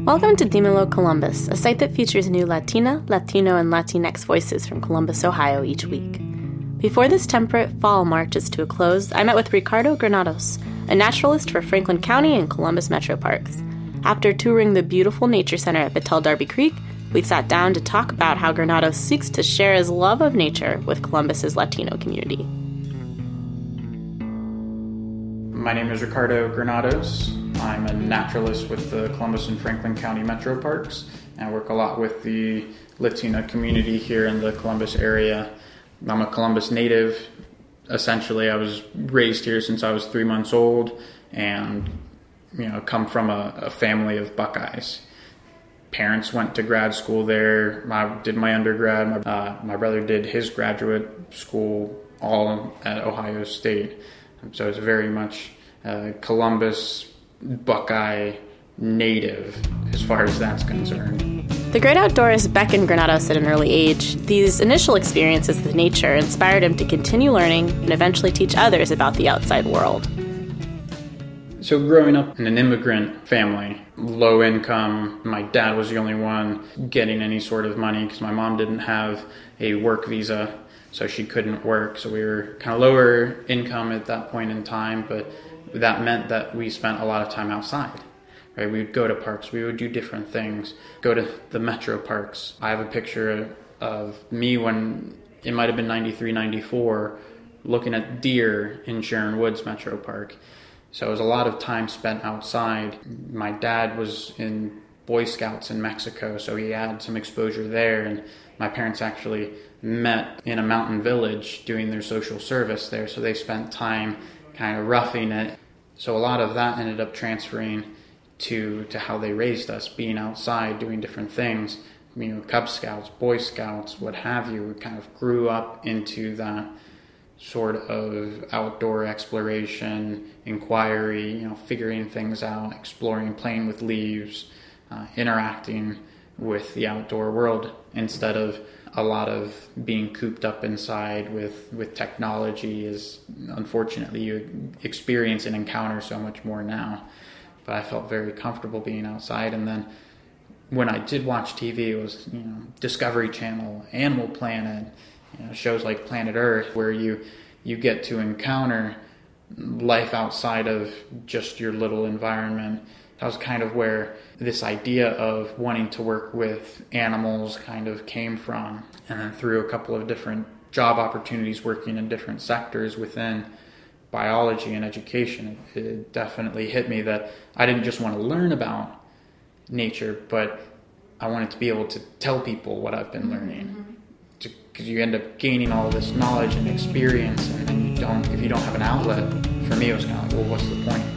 Welcome to Dímelo Columbus, a site that features new Latina, Latino, and Latinx voices from Columbus, Ohio each week. Before this temperate fall marches to a close, I met with Ricardo Granados, a naturalist for Franklin County and Columbus Metro Parks. After touring the beautiful nature center at Battelle Darby Creek, we sat down to talk about how Granados seeks to share his love of nature with Columbus's Latino community. My name is Ricardo Granados. I'm a naturalist with the Columbus and Franklin County Metro Parks, and I work a lot with the Latino community here in the Columbus area. I'm a Columbus native. Essentially, I was raised here since I was 3 months old, and come from a family of Buckeyes. Parents went to grad school there. I did my undergrad. My brother did his graduate school all at Ohio State. So it's very much Columbus, Buckeye native as far as that's concerned. The great outdoors beckoned Granados at an early age. These initial experiences with nature inspired him to continue learning and eventually teach others about the outside world. So growing up in an immigrant family, low income, my dad was the only one getting any sort of money because my mom didn't have a work visa, so she couldn't work. So we were kind of lower income at that point in time, but that meant that we spent a lot of time outside. Right? We would go to parks, we would do different things, go to the metro parks. I have a picture of me when it might have been 93, 94, looking at deer in Sharon Woods Metro Park. So it was a lot of time spent outside. My dad was in Boy Scouts in Mexico, so he had some exposure there, and my parents actually met in a mountain village doing their social service there, so they spent time kind of roughing it. So a lot of that ended up transferring to how they raised us, being outside, doing different things. Cub Scouts, Boy Scouts, what have you. We kind of grew up into that sort of outdoor exploration, inquiry, figuring things out, exploring, playing with leaves, interacting with the outdoor world instead of a lot of being cooped up inside with technology, as unfortunately you experience and encounter so much more now. But I felt very comfortable being outside. And then when I did watch TV, it was Discovery Channel, Animal Planet, shows like Planet Earth, where you get to encounter life outside of just your little environment. That was kind of where this idea of wanting to work with animals kind of came from. And then through a couple of different job opportunities working in different sectors within biology and education, it definitely hit me that I didn't just want to learn about nature, but I wanted to be able to tell people what I've been learning. Because you end up gaining all this knowledge and experience, and then if you don't have an outlet, for me it was kind of like, well, what's the point?